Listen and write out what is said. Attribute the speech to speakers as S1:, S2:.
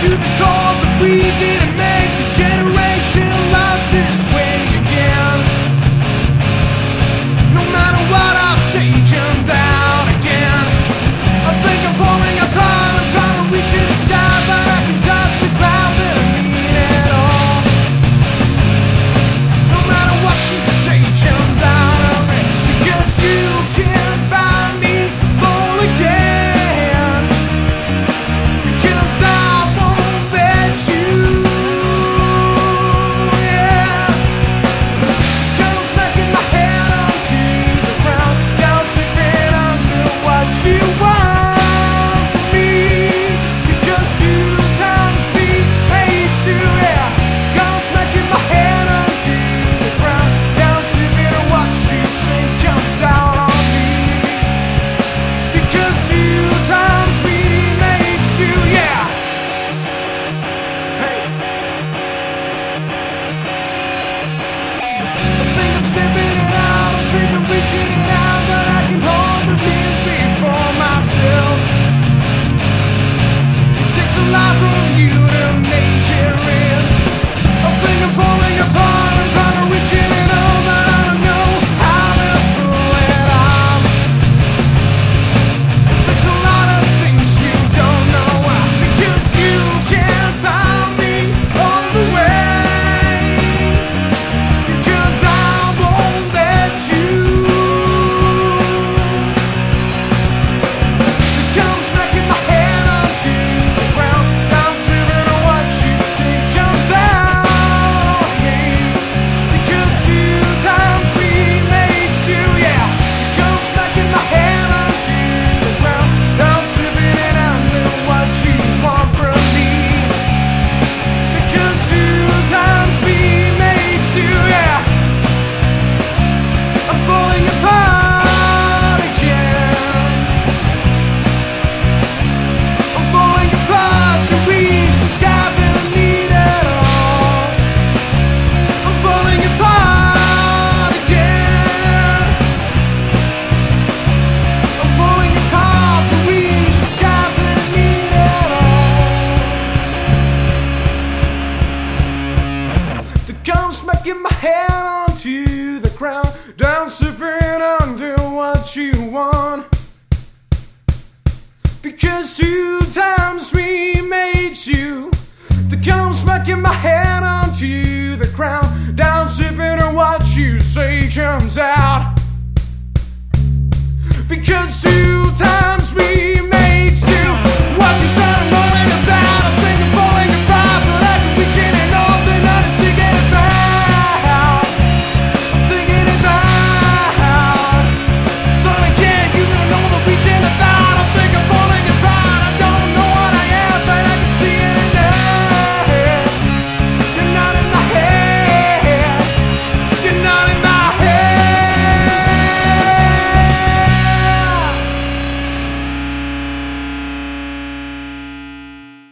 S1: to the core that we didn't make. The generation lost its way again. No matter what I say, comes out again. I think I'm falling apart. I'm trying to reach in the sky, but I can touch the ground, but I mean it all. No matter what you say, comes out of me, because you can't find me full again. Because I won't let you, yeah. Just smacking my head onto the ground, now sipping onto what you want from me. Because two times me made you, yeah. Gone smacking my head onto the ground, now sipping on what you say comes out on me. Because two times me made you, yeah. Hey. I think I'm stepping it out, I think I'm reaching it out, but I can hold the misery for myself. It takes a lot from you to make it real. I think I'm falling apart, I'm trying to reach it all, but I don't know how to pull it off. There's a lot of things you don't know, because you can't find me on the way. Because I won't let you. Come smacking my head onto the ground, I'm sipping on what you say comes out of me. Because two times we made you, yeah. Come smacking my head onto the ground, I'm sipping it onto what you want from me. Because two times we made you, yeah. I'm falling apart again. I'm falling apart to reach the sky, but I need it all. I'm falling apart again. I'm falling apart to reach the sky, but I need it all. The gum smacking my head onto the ground, down sipping onto what you want. Because two times we makes you. The gum smacking my head onto the ground, down sipping on what you say comes out. Because two times we